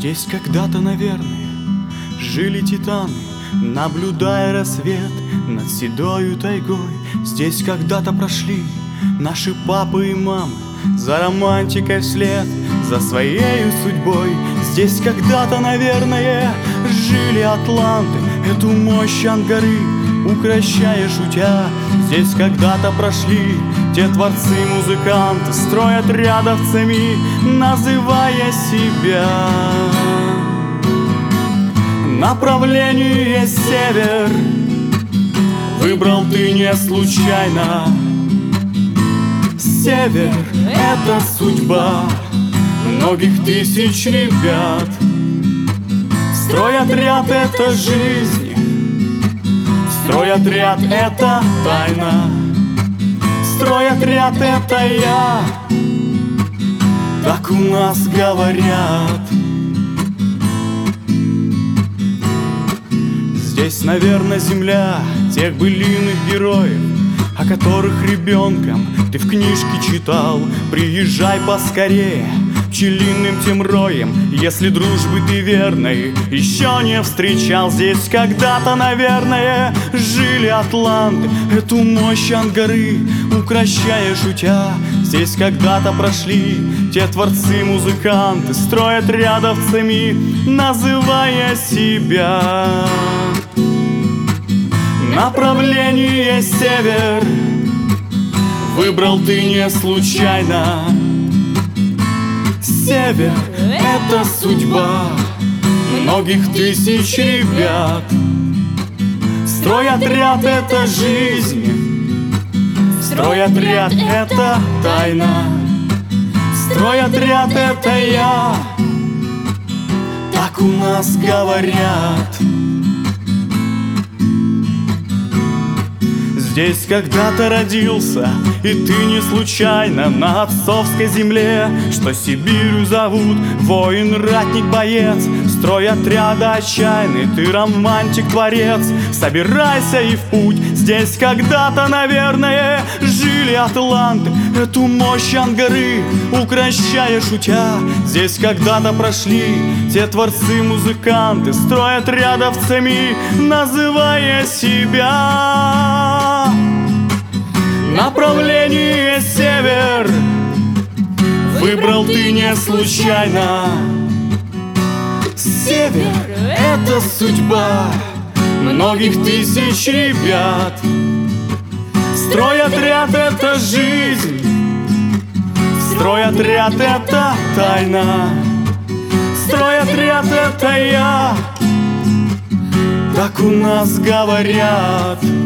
Здесь когда-то, наверное, жили титаны, наблюдая рассвет над седою тайгой. Здесь когда-то прошли наши папы и мамы, за романтикой вслед, за своей судьбой. Здесь когда-то, наверное, жили атланты, эту мощь Ангары укращая, шутя. Здесь когда-то прошли те творцы-музыканты, строят рядовцами, называя себя. Направление север выбрал ты не случайно. Север — это судьба многих тысяч ребят. Стройотряд — это жизнь, стройотряд — это тайна, стройотряд — это я, так у нас говорят. Здесь, наверное, земля тех былинных героев, о которых ребенком ты в книжке читал. Приезжай поскорее пчелиным тем роем, если дружбы ты верной еще не встречал. Здесь когда-то, наверное, жили атланты, эту мощь Ангары укращая, шутя. Здесь когда-то прошли те творцы-музыканты, строят рядовцами, называя себя. Направление север выбрал ты не случайно. Север — это судьба многих тысяч ребят. Стройотряд — это жизнь, стройотряд — это тайна, стройотряд — это я, так у нас говорят. Здесь когда-то родился, и ты не случайно, на отцовской земле, что Сибирью зовут. Воин, ратник, боец, стройотряда отчаянный, ты романтик, творец. Собирайся и в путь. Здесь когда-то, наверное, жили атланты, эту мощь Ангары укращая, шутя. Здесь когда-то прошли те творцы-музыканты, строят рядовцами, называя себя. Направление север выбрал ты не случайно. Север — это судьба многих тысяч ребят. Стройотряд — это жизнь, стройотряд — это тайна, стройотряд — это я, так у нас говорят.